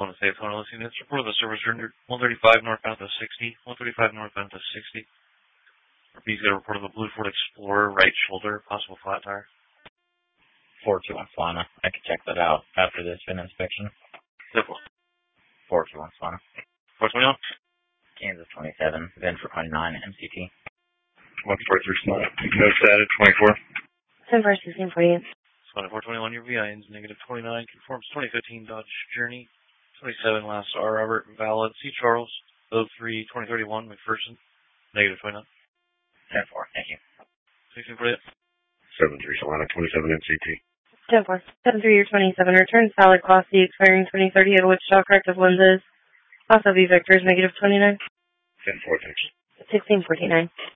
Phone to say phone listening. It's report of the service rendered 135 northbound to 60. 135 northbound to 60. Repeat, got a report of the blue Ford Explorer, right shoulder, possible flat tire. 421 Solana. I could check that out after this VIN inspection. 421 Solana. 421? Kansas 27. VIN for 29 MCT. 143 Solana. No status, 24. 10 versus 1648. Solana 421, your VIN's negative 29. Conforms 2015 Dodge Journey. 27 last R. Robert, valid. C. Charles, 03 2031 McPherson. Negative 29. 10-4. Thank you. 1648. 73 Solana 27 MCT. 10-4. 7-3 year 27. Return solid Class C expiring 2030 at Wichita. Corrective lenses. Also V vectors negative 29. 10-4, thanks. 1649.